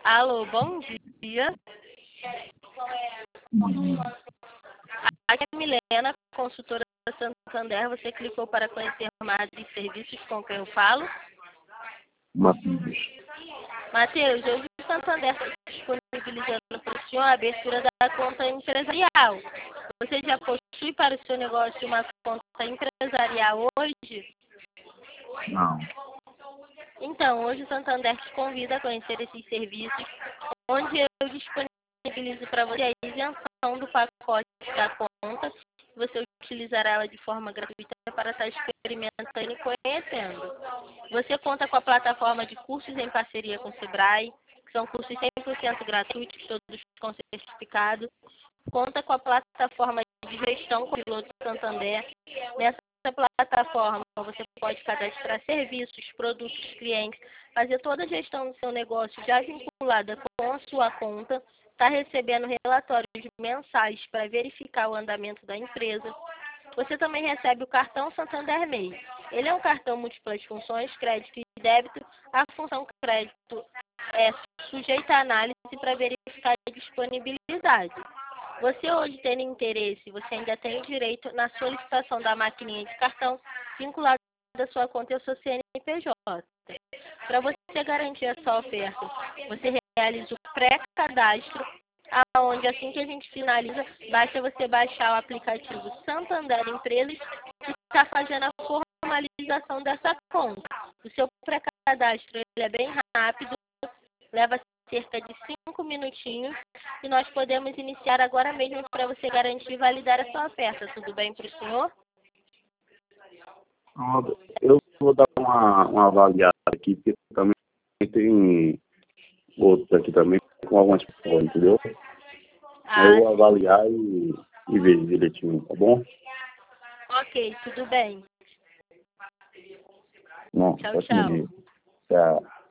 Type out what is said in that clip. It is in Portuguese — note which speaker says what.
Speaker 1: Alô, bom dia. Aqui é a Milena, consultora da Santander. Você clicou para conhecer mais de serviços com quem eu falo?
Speaker 2: Matheus.
Speaker 1: Matheus, hoje o Santander está disponibilizando para o senhor a abertura da conta empresarial. Você já possui para o seu negócio uma conta empresarial hoje?
Speaker 2: Não.
Speaker 1: Então, hoje o Santander te convida a conhecer esses serviços, onde eu disponibilizo para você a isenção do pacote da conta. Você utilizará ela de forma gratuita para estar experimentando e conhecendo. Você conta com a plataforma de cursos em parceria com o Sebrae, que são cursos 100% gratuitos, todos com certificado. Conta com a plataforma de gestão com o Piloto Santander. Nessa plataforma você pode cadastrar serviços, produtos, clientes, fazer toda a gestão do seu negócio já vinculada com a sua conta, está recebendo relatórios mensais para verificar o andamento da empresa. Você também recebe o cartão Santander MEI. Ele é um cartão múltiplas funções, crédito e débito. A função crédito é sujeita à análise para verificar a disponibilidade. Você hoje tendo interesse, você ainda tem direito na solicitação da maquininha de cartão vinculada à sua conta e ao seu CNPJ. Para você garantir a sua oferta, você realiza o pré-cadastro, onde assim que a gente finaliza, basta você baixar o aplicativo Santander Empresas e está fazendo a formalização dessa conta. O seu pré-cadastro ele é bem rápido, leva cerca de 5 minutinhos e nós podemos iniciar agora mesmo para você garantir e validar a sua oferta. Tudo bem para o senhor?
Speaker 2: Eu vou dar uma avaliada aqui, porque também tem outros aqui também com algumas pessoas, entendeu? Eu vou avaliar e ver direitinho, tá bom?
Speaker 1: Ok, tudo bem.
Speaker 2: Não,
Speaker 1: Tchau,
Speaker 2: tá
Speaker 1: tchau.
Speaker 2: comigo. Tchau.